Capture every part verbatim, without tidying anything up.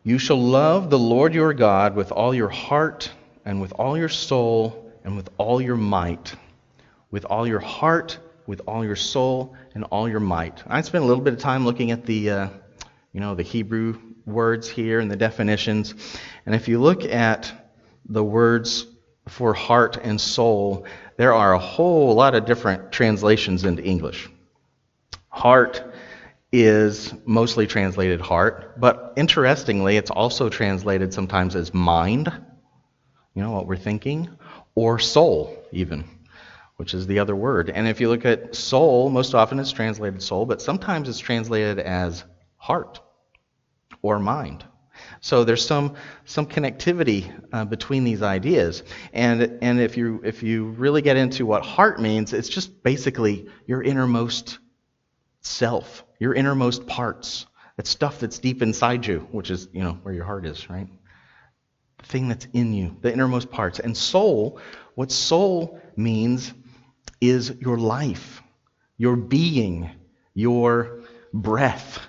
You shall love the Lord your God with all your heart and with all your soul and with all your might. With all your heart, with all your soul, and all your might. I spent a little bit of time looking at the, uh, you know, the Hebrew words here and the definitions. And if you look at the words for heart and soul, there are a whole lot of different translations into English. Heart is mostly translated heart, but interestingly, it's also translated sometimes as mind, you know, what we're thinking, or soul even, which is the other word. And if you look at soul, most often it's translated soul, but sometimes it's translated as heart or mind. So there's some some connectivity uh, between these ideas. And and if you if you really get into what heart means, it's just basically your innermost self, your innermost parts. That stuff that's deep inside you, which is, you know, where your heart is, right? The thing that's in you, the innermost parts. And soul, what soul means is your life, your being, your breath.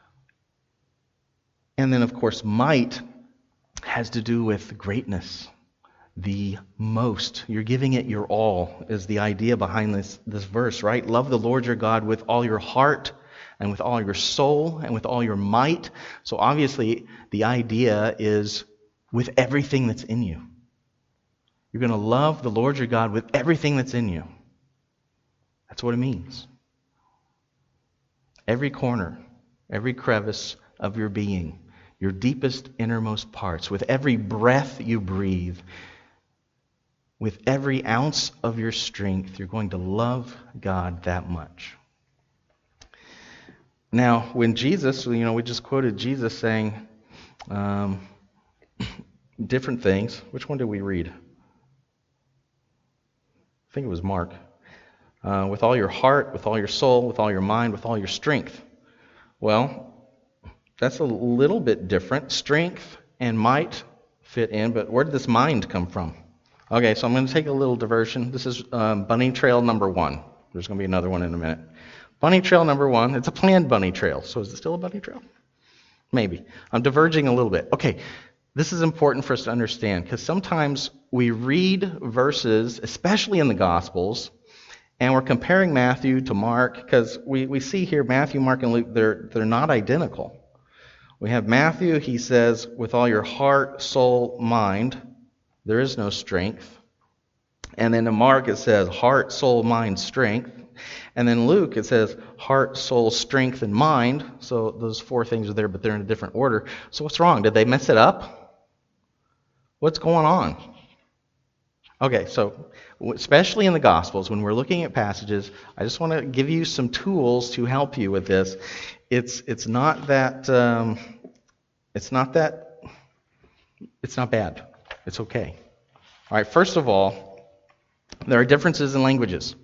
And then, of course, might has to do with greatness, the most. You're giving it your all is the idea behind this, this verse, right? Love the Lord your God with all your heart and with all your soul and with all your might. So obviously, the idea is with everything that's in you. You're going to love the Lord your God with everything that's in you. That's what it means. Every corner, every crevice of your being, your deepest, innermost parts, with every breath you breathe, with every ounce of your strength, you're going to love God that much. Now, when Jesus, you know, we just quoted Jesus saying um, different things. Which one did we read? I think it was Mark. Uh, with all your heart, with all your soul, with all your mind, with all your strength. Well, that's a little bit different. Strength and might fit in, but where did this mind come from? Okay, so I'm going to take a little diversion. This is um, bunny trail number one. There's going to be another one in a minute. Bunny trail number one. It's a planned bunny trail. So is it still a bunny trail? Maybe. I'm diverging a little bit. Okay, this is important for us to understand because sometimes we read verses, especially in the Gospels, and we're comparing Matthew to Mark because we, we see here Matthew, Mark, and Luke, they're, they're not identical. We have Matthew, he says, with all your heart, soul, mind, there is no strength. And then in Mark it says heart, soul, mind, strength. And then Luke it says heart, soul, strength, and mind. So those four things are there, but they're in a different order. So what's wrong? Did they mess it up? What's going on? Okay, so especially in the Gospels, when we're looking at passages, I just want to give you some tools to help you with this. It's it's not that um, it's not that it's not bad. It's okay. All right. First of all, there are differences in languages.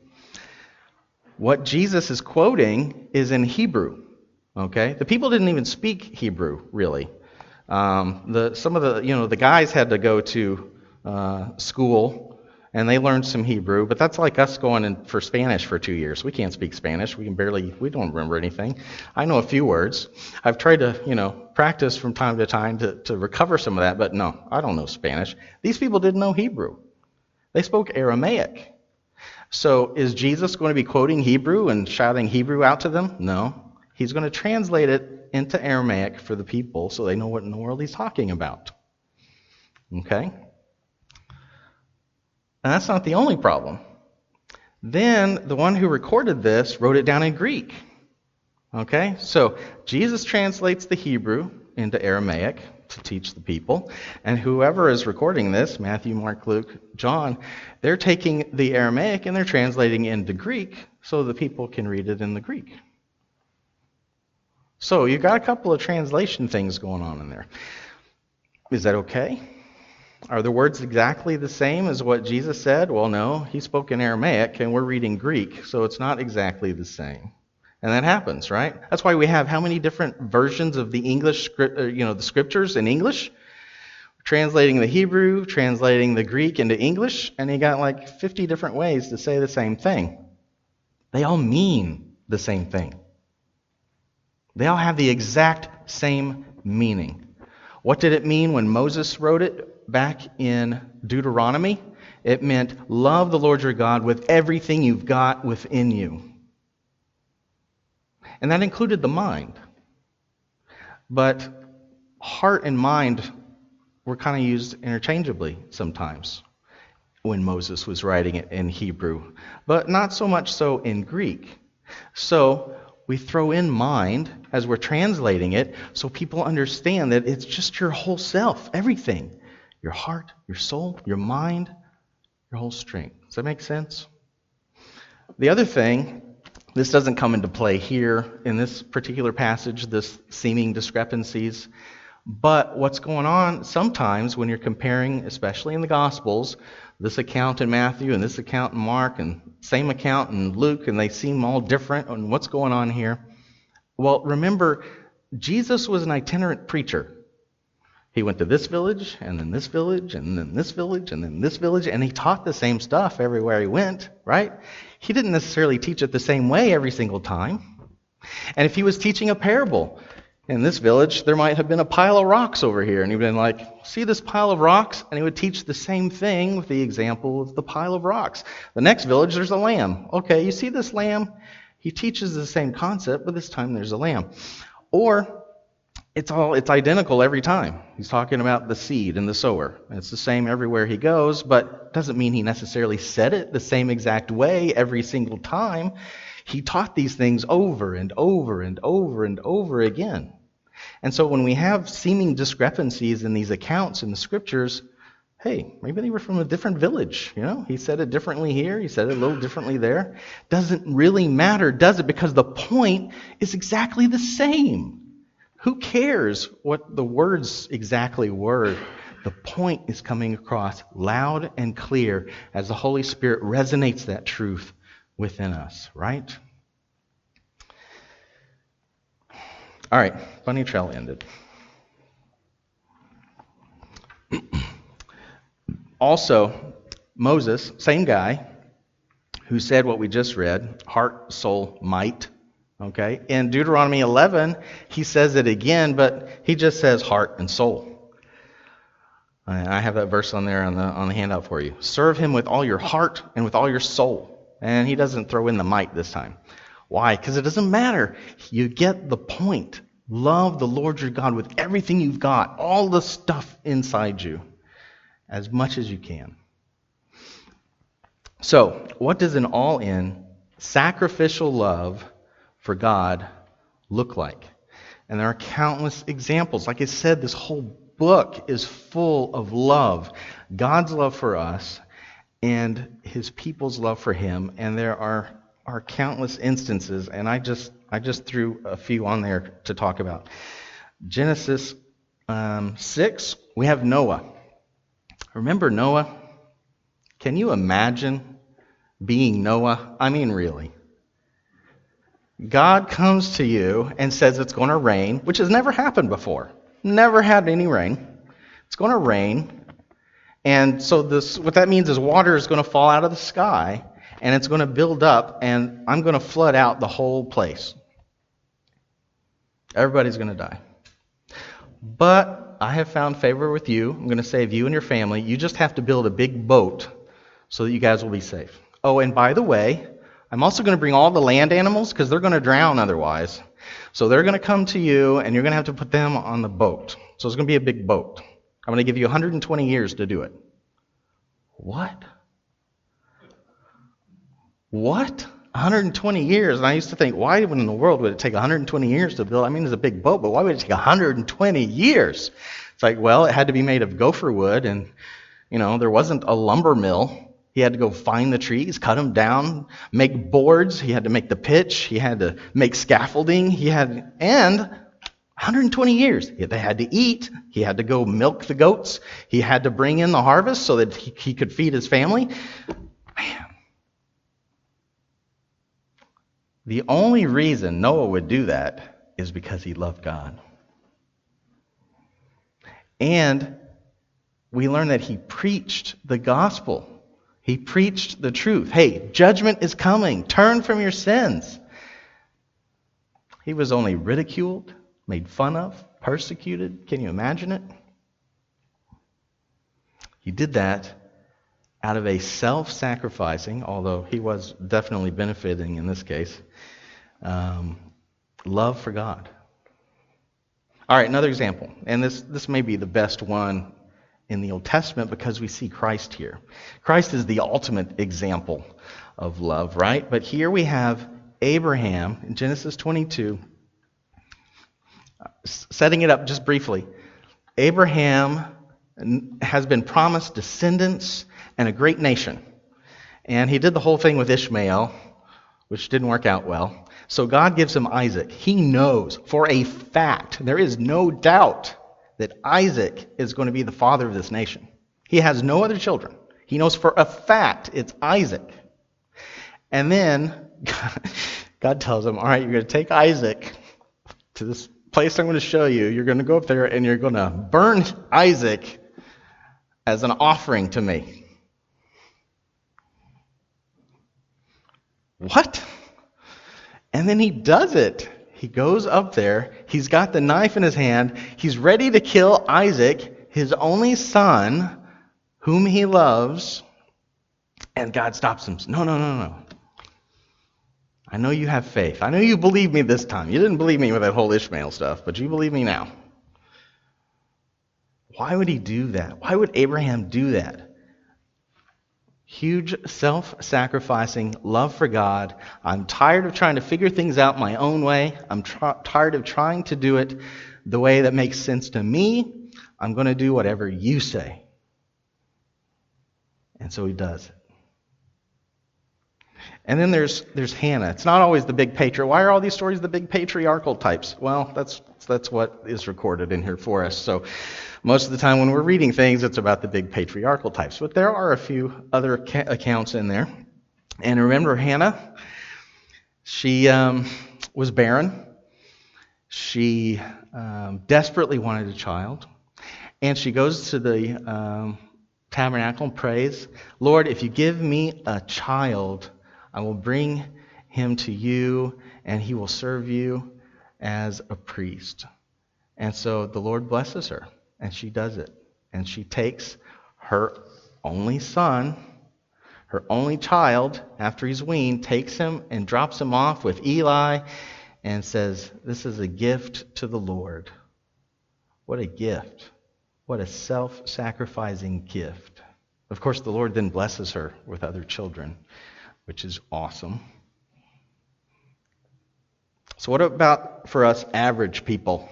What Jesus is quoting is in Hebrew. Okay, the people didn't even speak Hebrew really. Um, the some of the you know the guys had to go to uh, school. And they learned some Hebrew, but that's like us going in for Spanish for two years. We can't speak Spanish. We can barely, we don't remember anything. I know a few words. I've tried to, you know, practice from time to time to, to recover some of that, but no, I don't know Spanish. These people didn't know Hebrew. They spoke Aramaic. So is Jesus going to be quoting Hebrew and shouting Hebrew out to them? No. He's going to translate it into Aramaic for the people so they know what in the world he's talking about. Okay? And that's not the only problem. Then the one who recorded this wrote it down in Greek. Okay? So Jesus translates the Hebrew into Aramaic to teach the people. And whoever is recording this, Matthew, Mark, Luke, John, they're taking the Aramaic and they're translating it into Greek so the people can read it in the Greek. So you've got a couple of translation things going on in there. Is that okay? Are the words exactly the same as what Jesus said? Well, no. He spoke in Aramaic, and we're reading Greek, so it's not exactly the same. And that happens, right? That's why we have how many different versions of the English, script, you know, the scriptures in English? Translating the Hebrew, translating the Greek into English, and you got like fifty different ways to say the same thing. They all mean the same thing. They all have the exact same meaning. What did it mean when Moses wrote it back in Deuteronomy? It meant love the Lord your God with everything you've got within you. And that included the mind. But heart and mind were kind of used interchangeably sometimes when Moses was writing it in Hebrew, but not so much so in Greek. So we throw in mind as we're translating it so people understand that it's just your whole self, everything. Your heart, your soul, your mind, your whole strength. Does that make sense? The other thing, this doesn't come into play here in this particular passage, this seeming discrepancies, but what's going on sometimes when you're comparing, especially in the Gospels, this account in Matthew and this account in Mark and same account in Luke, and they seem all different, and what's going on here? Well, remember, Jesus was an itinerant preacher. He went to this village, and then this village, and then this village, and then this village, and he taught the same stuff everywhere he went, right? He didn't necessarily teach it the same way every single time. And if he was teaching a parable, in this village, there might have been a pile of rocks over here, and he'd been like, see this pile of rocks? And he would teach the same thing with the example of the pile of rocks. The next village, there's a lamb. Okay, you see this lamb? He teaches the same concept, but this time there's a lamb. Or it's all it's identical every time. He's talking about the seed and the sower. And it's the same everywhere he goes, but doesn't mean he necessarily said it the same exact way every single time. He taught these things over and over and over and over again. And so when we have seeming discrepancies in these accounts in the scriptures, hey, maybe they were from a different village. You know, he said it differently here, he said it a little differently there. Doesn't really matter, does it? Because the point is exactly the same. Who cares what the words exactly were? The point is coming across loud and clear as the Holy Spirit resonates that truth within us, right? All right, Bunny Trail ended. Also, Moses, same guy, who said what we just read, heart, soul, might. Okay, in Deuteronomy eleven, he says it again, but he just says heart and soul. I have that verse on there on the on the handout for you. Serve him with all your heart and with all your soul. And he doesn't throw in the might this time. Why? Because it doesn't matter. You get the point. Love the Lord your God with everything you've got, all the stuff inside you, as much as you can. So, what does an all-in, sacrificial love for God look like? And there are countless examples. Like I said, this whole book is full of love. God's love for us and his people's love for him. And there are, are countless instances, and I just I just threw a few on there to talk about. Genesis um, six, we have Noah. Remember Noah? Can you imagine being Noah? I mean, really. God comes to you and says it's going to rain, which has never happened before. Never had any rain. It's going to rain. And so this, what that means is water is going to fall out of the sky, and it's going to build up, and I'm going to flood out the whole place. Everybody's going to die. But I have found favor with you. I'm going to save you and your family. You just have to build a big boat so that you guys will be safe. Oh, and by the way, I'm also going to bring all the land animals because they're going to drown otherwise. So they're going to come to you, and you're going to have to put them on the boat. So it's going to be a big boat. I'm going to give you one hundred twenty years to do it. What? What? one hundred twenty years? And I used to think, why in the world would it take one hundred twenty years to build? I mean, it's a big boat, but why would it take one hundred twenty years? It's like, well, it had to be made of gopher wood, and, you know, there wasn't a lumber mill. He had to go find the trees, cut them down, make boards. He had to make the pitch. He had to make scaffolding. He had, and one hundred twenty years. They had to eat. He had to go milk the goats. He had to bring in the harvest so that he, he could feed his family. Man. The only reason Noah would do that is because he loved God. And we learn that he preached the gospel. He preached the truth. Hey, judgment is coming. Turn from your sins. He was only ridiculed, made fun of, persecuted. Can you imagine it? He did that out of a self-sacrificing, although he was definitely benefiting in this case, um, love for God. All right, another example, and this, this may be the best one in the Old Testament because we see Christ here. Christ is the ultimate example of love, right? But here we have Abraham in Genesis twenty-two, setting it up just briefly. Abraham has been promised descendants and a great nation. And he did the whole thing with Ishmael, which didn't work out well. So God gives him Isaac. He knows for a fact, there is no doubt, that Isaac is going to be the father of this nation. He has no other children. He knows for a fact it's Isaac. And then God tells him, all right, you're going to take Isaac to this place I'm going to show you. You're going to go up there and you're going to burn Isaac as an offering to me. What? And then he does it. He goes up there. He's got the knife in his hand. He's ready to kill Isaac, his only son, whom he loves. And God stops him. No, no, no, no. I know you have faith. I know you believe me this time. You didn't believe me with that whole Ishmael stuff, but you believe me now. Why would he do that? Why would Abraham do that? Huge self-sacrificing love for God. I'm tired of trying to figure things out my own way. I'm tr- tired of trying to do it the way that makes sense to me. I'm going to do whatever you say. And so he does it. And then there's there's Hannah. It's not always the big patriarch. Why are all these stories the big patriarchal types? Well, that's that's what is recorded in here for us. So most of the time when we're reading things, it's about the big patriarchal types. But there are a few other ca- accounts in there. And remember Hannah? She um, was barren. She um, desperately wanted a child. And she goes to the um, tabernacle and prays, Lord, if you give me a child, I will bring him to you, and he will serve you as a priest. And so the Lord blesses her, and she does it. And she takes her only son, her only child, after he's weaned, takes him and drops him off with Eli and says, this is a gift to the Lord. What a gift. What a self-sacrificing gift. Of course, the Lord then blesses her with other children, which is awesome. So what about for us average people?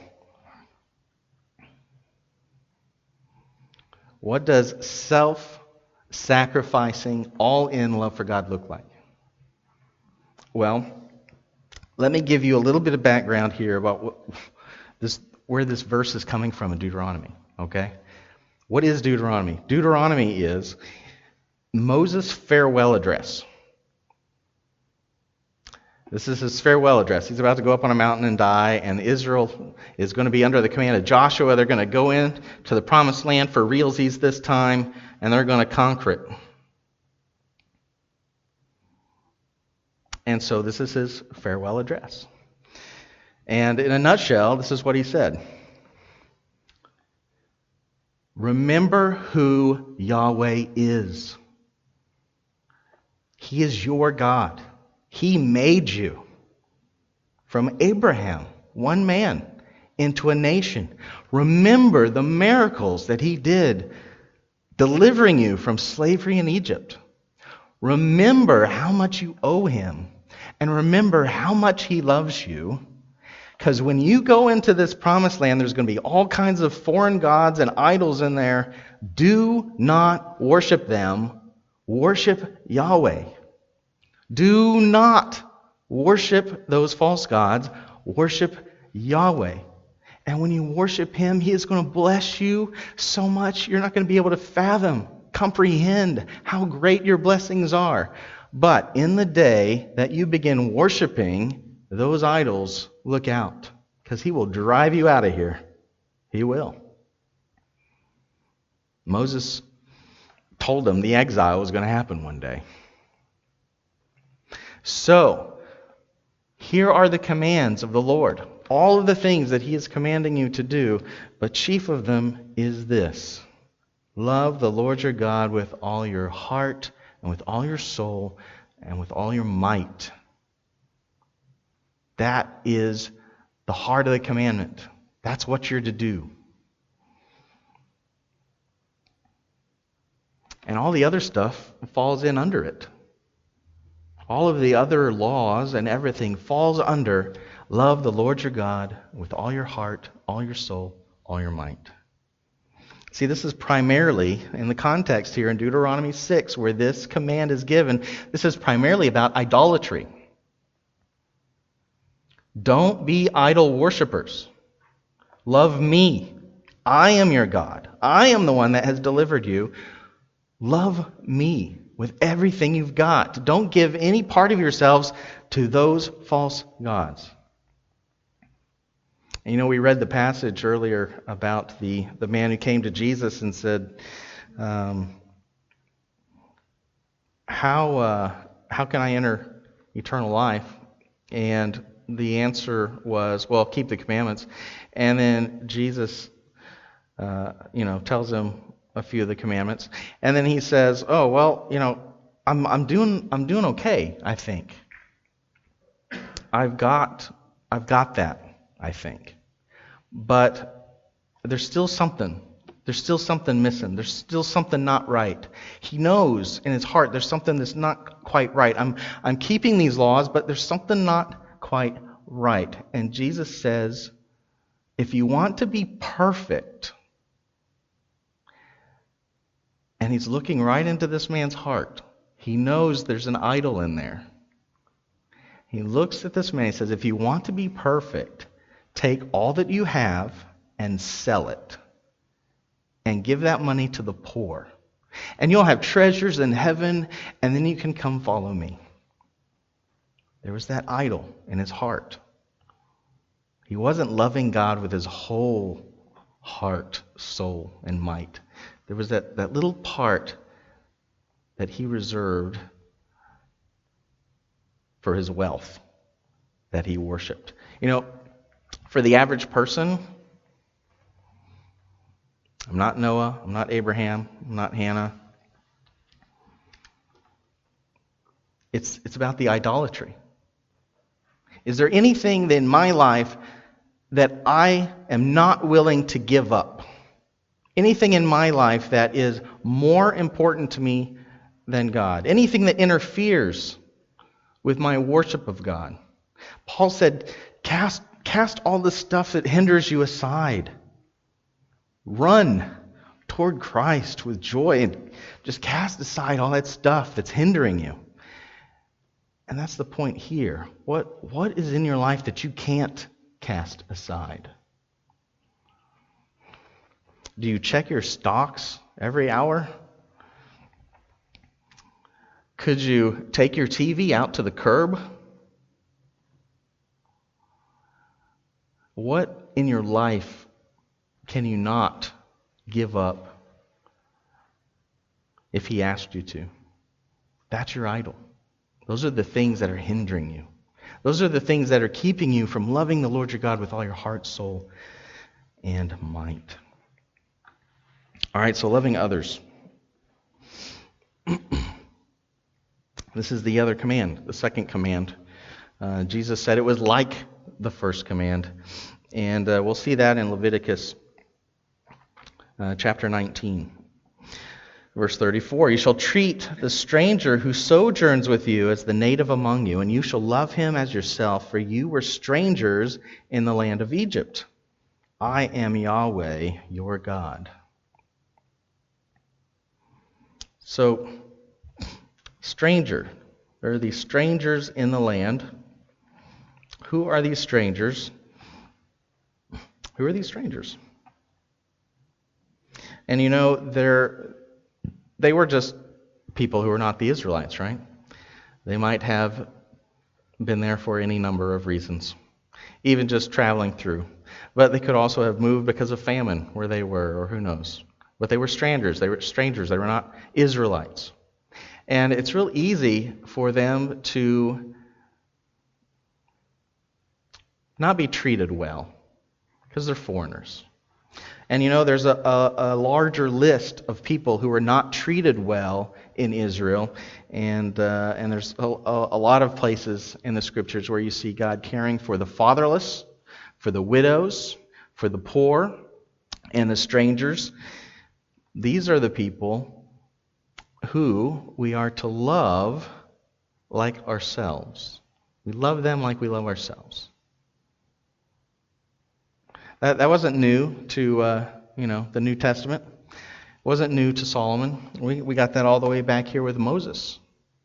What does self-sacrificing, all-in love for God look like? Well, let me give you a little bit of background here about what this, where this verse is coming from in Deuteronomy. Okay? What is Deuteronomy? Deuteronomy is Moses' farewell address. This is his farewell address. He's about to go up on a mountain and die, and Israel is going to be under the command of Joshua. They're going to go in to the promised land for realsies this time, and they're going to conquer it. And so this is his farewell address. And in a nutshell, this is what he said. Remember who Yahweh is. He is your God. He made you from Abraham, one man, into a nation. Remember the miracles that he did, delivering you from slavery in Egypt. Remember how much you owe him, and remember how much he loves you. Because when you go into this promised land, there's going to be all kinds of foreign gods and idols in there. Do not worship them. Worship Yahweh. Do not worship those false gods. Worship Yahweh. And when you worship him, he is going to bless you so much you're not going to be able to fathom, comprehend how great your blessings are. But in the day that you begin worshiping those idols, look out, because he will drive you out of here. He will. Moses told them the exile was going to happen one day. So, here are the commands of the Lord all of the things that he is commanding you to do, but chief of them is this: love the Lord your God with all your heart and with all your soul and with all your might. That is the heart of the commandment. That's what you're to do. And all the other stuff falls in under it. All of the other laws and everything falls under love the Lord your God with all your heart, all your soul, all your might. See, this is primarily, in the context here in Deuteronomy six, where this command is given, this is primarily about idolatry. Don't be idol worshipers. Love me. I am your God. I am the one that has delivered you. Love me with everything you've got. Don't give any part of yourselves to those false gods. And you know, we read the passage earlier about the, the man who came to Jesus and said, um, how, uh, how can I enter eternal life? And the answer was, well, keep the commandments. And then Jesus, uh, you know, tells him a few of the commandments. And then he says, oh, well, you know, I'm, I'm doing, I'm doing okay, I think. I've got, I've got that, I think. But there's still something. There's still something missing. There's still something not right. He knows in his heart there's something that's not quite right. I'm, I'm keeping these laws, but there's something not quite right. And Jesus says, if you want to be perfect, and he's looking right into this man's heart, he knows there's an idol in there. He looks at this man and says, if you want to be perfect, take all that you have and sell it, and give that money to the poor, and you'll have treasures in heaven, and then you can come follow me. There was that idol in his heart. He wasn't loving God with his whole heart, soul, and might. There was that, that little part that he reserved for his wealth that he worshipped. You know, for the average person, I'm not Noah, I'm not Abraham, I'm not Hannah. It's, it's about the idolatry. Is there anything in my life that I am not willing to give up? Anything in my life that is more important to me than God? Anything that interferes with my worship of God? Paul said, cast, cast all the stuff that hinders you aside. Run toward Christ with joy and just cast aside all that stuff that's hindering you. And that's the point here. What, what is in your life that you can't cast aside? Do you check your stocks every hour? Could you take your T V out to the curb? What in your life can you not give up if he asked you to? That's your idol. Those are the things that are hindering you. Those are the things that are keeping you from loving the Lord your God with all your heart, soul, and might. All right, so loving others. This is the other command, the second command. Uh, Jesus said it was like the first command. And uh, we'll see that in Leviticus uh, chapter nineteen. Verse thirty-four, you shall treat the stranger who sojourns with you as the native among you, and you shall love him as yourself, for you were strangers in the land of Egypt. I am Yahweh, your God. So, stranger. There are these strangers in the land. Who are these strangers? Who are these strangers? And you know, they're, they were just people who were not the Israelites, right? They might have been there for any number of reasons, even just traveling through. But they could also have moved because of famine where they were, or who knows. But they were strangers. They were strangers. They were not Israelites. And it's real easy for them to not be treated well, because they're foreigners. And you know, there's a, a, a larger list of people who are not treated well in Israel, and uh, and there's a, a lot of places in the scriptures where you see God caring for the fatherless, for the widows, for the poor, and the strangers. These are the people who we are to love like ourselves. We love them like we love ourselves. That that wasn't new to uh, you know the New Testament. It wasn't new to Solomon. We we got that all the way back here with Moses.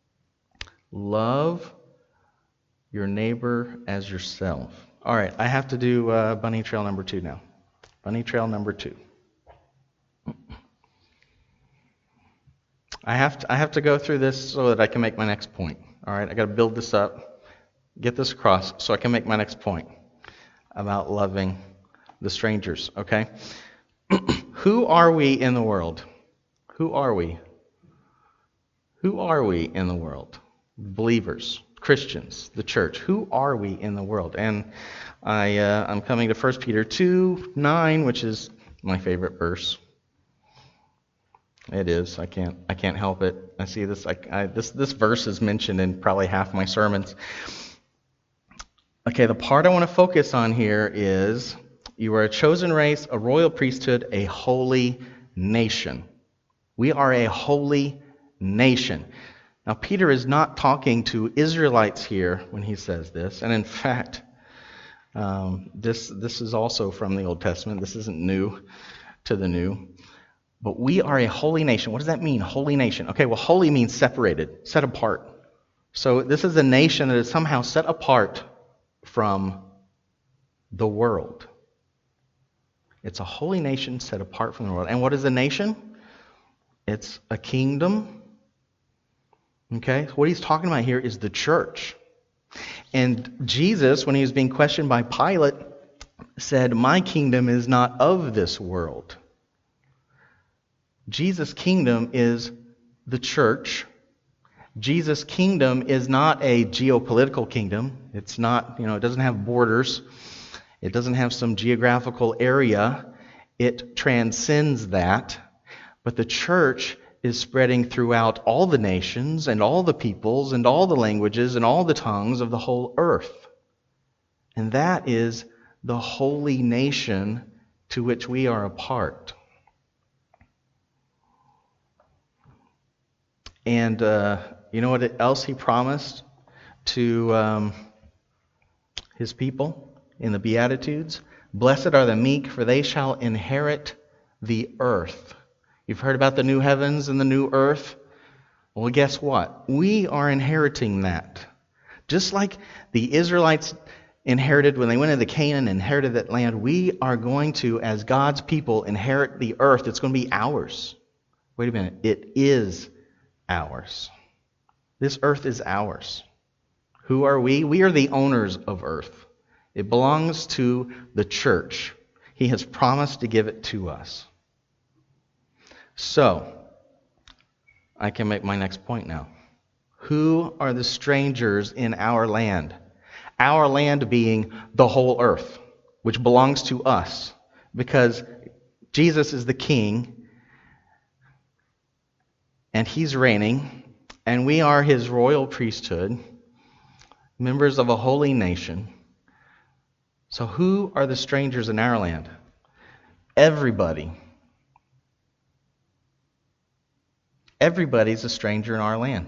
Love your neighbor as yourself. All right, I have to do uh, bunny trail number two now. Bunny trail number two. I have to I have to go through this so that I can make my next point. All right, I got to build this up, get this across, so I can make my next point about loving the strangers, okay? Who are we in the world? Who are we? Who are we in the world? Believers, Christians, the church. Who are we in the world? And I, uh, I'm coming to First Peter two nine, which is my favorite verse. It is. I can't. I can't help it. I see this. I, I, this this verse is mentioned in probably half my sermons. Okay, the part I want to focus on here is: you are a chosen race, a royal priesthood, a holy nation. We are a holy nation. Now, Peter is not talking to Israelites here when he says this, and in fact, um, this this is also from the Old Testament. This isn't new to the New. But we are a holy nation. What does that mean, holy nation? Okay, well, holy means separated, set apart. So this is a nation that is somehow set apart from the world. It's a holy nation set apart from the world. And what is a nation? It's a kingdom. Okay, so what he's talking about here is the church. And Jesus, when he was being questioned by Pilate, said, "My kingdom is not of this world." Jesus' kingdom is the church. Jesus' kingdom is not a geopolitical kingdom. It's not, you know, it doesn't have borders. It doesn't have some geographical area. It transcends that. But the church is spreading throughout all the nations and all the peoples and all the languages and all the tongues of the whole earth. And that is the holy nation to which we are a part. And uh, you know what else he promised to um, his people in the Beatitudes? Blessed are the meek, for they shall inherit the earth. You've heard about the new heavens and the new earth? Well, guess what? We are inheriting that. Just like the Israelites inherited when they went into Canaan and inherited that land, we are going to, as God's people, inherit the earth. It's going to be ours. Wait a minute. It is ours. This earth is ours. Who are we? We are the owners of earth. It belongs to the church. He has promised to give it to us. So, I can make my next point now. Who are the strangers in our land? Our land being the whole earth, which belongs to us, because Jesus is the king, and he's reigning, and we are his royal priesthood, members of a holy nation. So who are the strangers in our land? Everybody. Everybody's a stranger in our land.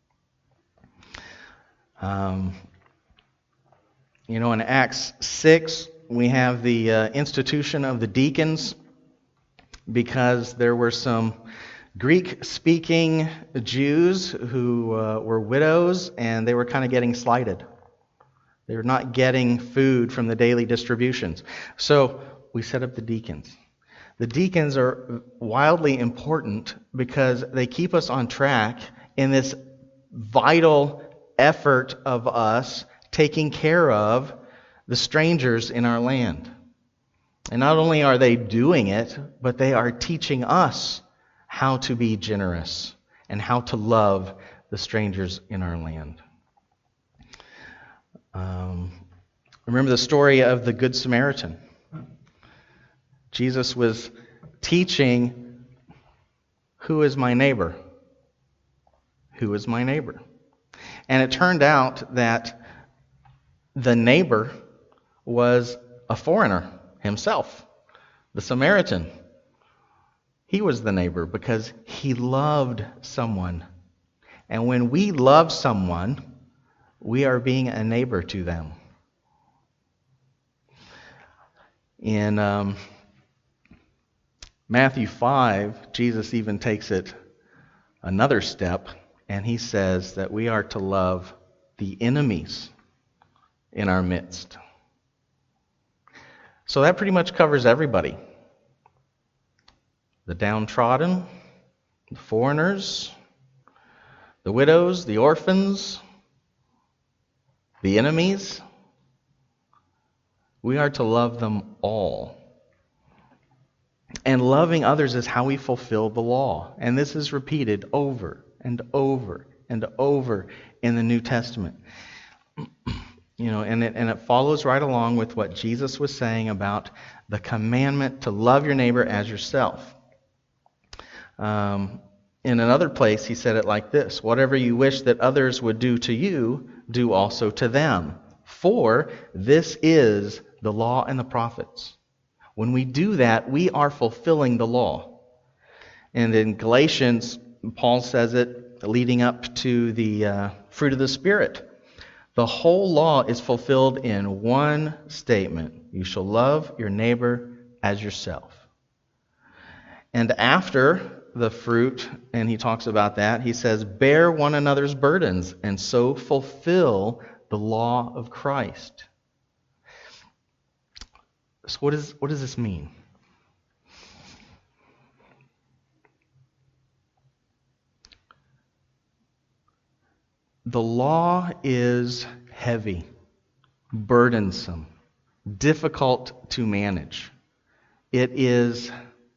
Um, you know, in Acts six, we have the uh, institution of the deacons, because there were some Greek-speaking Jews who uh, were widows, and they were kind of getting slighted. They were not getting food from the daily distributions. So we set up the deacons. The deacons are wildly important because they keep us on track in this vital effort of us taking care of the strangers in our land. And not only are they doing it, but they are teaching us how to be generous and how to love the strangers in our land. Um, Remember the story of the Good Samaritan. Jesus was teaching, who is my neighbor? Who is my neighbor? And it turned out that the neighbor was a foreigner himself, the Samaritan. He was the neighbor because he loved someone. And when we love someone, we are being a neighbor to them. In um, Matthew five, Jesus even takes it another step, and he says that we are to love the enemies in our midst. So that pretty much covers everybody. The downtrodden, the foreigners, the widows, the orphans, the enemies. We are to love them all. And loving others is how we fulfill the law. And this is repeated over and over and over in the New Testament. You know, and it, and it follows right along with what Jesus was saying about the commandment to love your neighbor as yourself. Um, in another place, he said it like this: whatever you wish that others would do to you, do also to them. For this is the law and the prophets. When we do that, we are fulfilling the law. And in Galatians, Paul says it leading up to the uh, fruit of the Spirit. The whole law is fulfilled in one statement: you shall love your neighbor as yourself. And after the fruit, and he talks about that, he says, bear one another's burdens and so fulfill the law of Christ. So what, is, what does this mean? The law is heavy, burdensome, difficult to manage. It is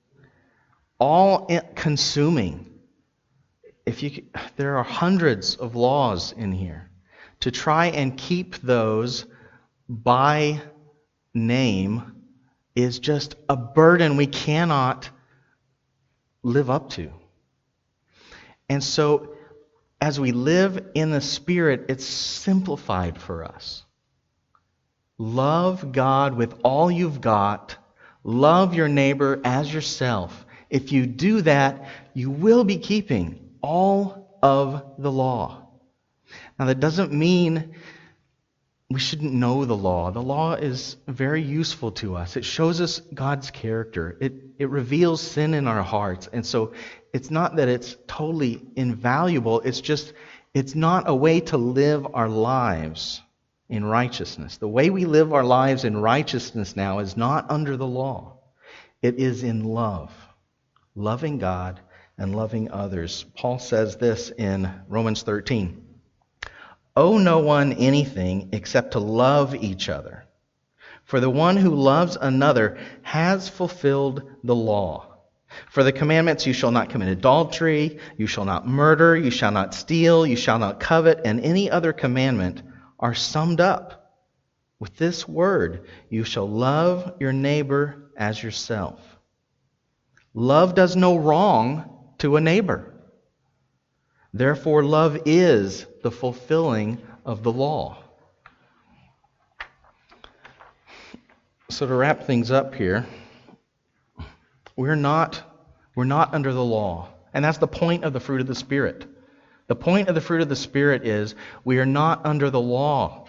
all-consuming. If you, there are hundreds of laws in here. To try and keep those by name is just a burden we cannot live up to. And so, as we live in the Spirit, it's simplified for us. Love God with all you've got. Love your neighbor as yourself. If you do that, you will be keeping all of the law. Now, that doesn't mean we shouldn't know the law. The law is very useful to us. It shows us God's character. It, it reveals sin in our hearts. And so it's not that it's totally invaluable. It's just, it's not a way to live our lives in righteousness. The way we live our lives in righteousness now is not under the law. It is in love. Loving God and loving others. Paul says this in Romans thirteen. Owe no one anything except to love each other. For the one who loves another has fulfilled the law. For the commandments, you shall not commit adultery, you shall not murder, you shall not steal, you shall not covet, and any other commandment are summed up with this word: you shall love your neighbor as yourself. Love does no wrong to a neighbor. Therefore, love is the fulfilling of the law. So to wrap things up here, we're not, we're not under the law. And that's the point of the fruit of the Spirit. The point of the fruit of the Spirit is we are not under the law.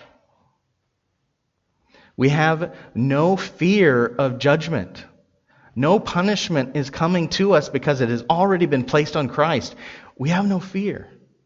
We have no fear of judgment. No punishment is coming to us because it has already been placed on Christ. We have no fear.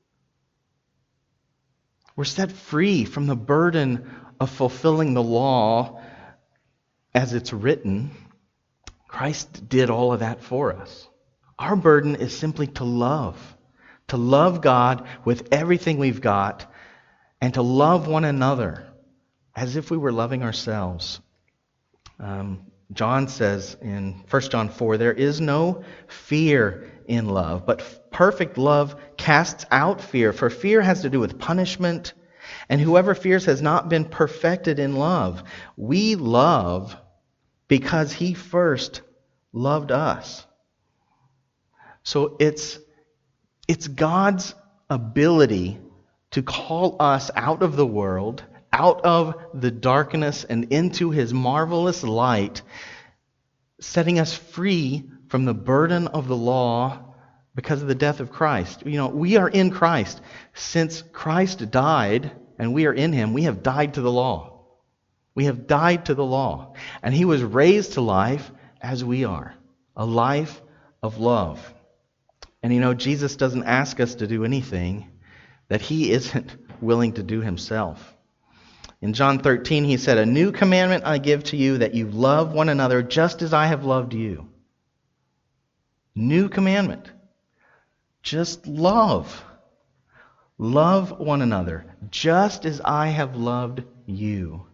We're set free from the burden of fulfilling the law as it's written. Christ did all of that for us. Our burden is simply to love. To love God with everything we've got and to love one another as if we were loving ourselves. Um, John says in First John four, there is no fear in love, but perfect love casts out fear, for fear has to do with punishment, And whoever fears has not been perfected in love. We love because he first loved us. So it's, it's God's ability to call us out of the world, out of the darkness, and into his marvelous light, setting us free from the burden of the law because of the death of Christ. You know, we are in Christ. Since Christ died and we are in him, we have died to the law. We have died to the law. And he was raised to life as we are, a life of love. And you know, Jesus doesn't ask us to do anything that he isn't willing to do himself. In John thirteen, he said, "A new commandment I give to you, that you love one another just as I have loved you." New commandment. Just love. Love one another just as I have loved you.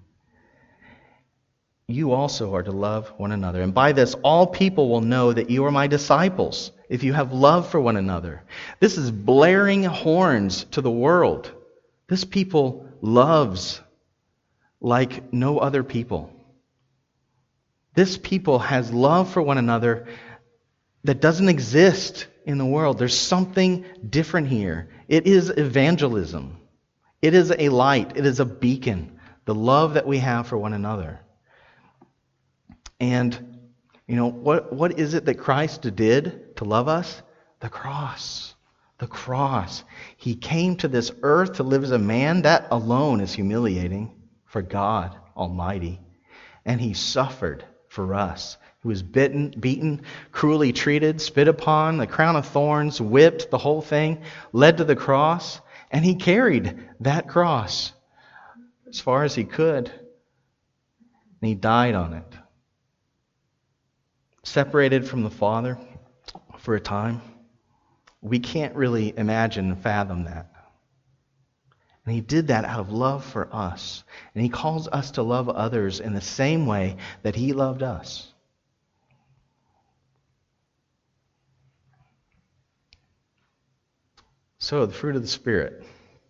You also are to love one another. And by this, all people will know that you are my disciples, if you have love for one another. This is blaring horns to the world. This people loves like no other people. This people has love for one another that doesn't exist in the world. There's something different here. It is evangelism. It is a light. It is a beacon. The love that we have for one another. And, you know, what, what is it that Christ did to love us? The cross. The cross. He came to this earth to live as a man. That alone is humiliating for God Almighty. And he suffered for us. He was bitten, beaten, cruelly treated, spit upon, the crown of thorns, whipped, the whole thing, led to the cross. And he carried that cross as far as he could. And he died on it. Separated from the Father for a time. We can't really imagine and fathom that. And he did that out of love for us. And he calls us to love others in the same way that he loved us. So, the fruit of the Spirit.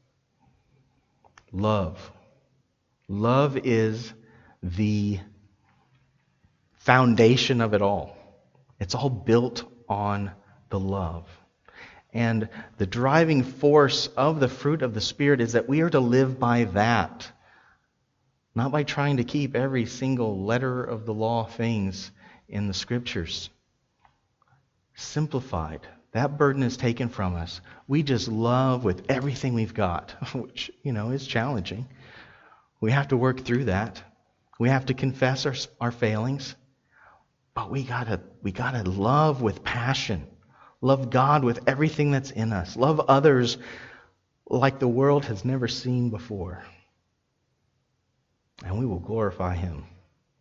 Love. Love is the foundation of it all. It's all built on the love. And the driving force of the fruit of the Spirit is that we are to live by that. Not by trying to keep every single letter of the law things in the Scriptures. Simplified. That burden is taken from us. We just love with everything we've got, which, you know, is challenging. We have to work through that. We have to confess our, our failings. But we gotta, we gotta love with passion. Love God with everything that's in us. Love others like the world has never seen before. And we will glorify him.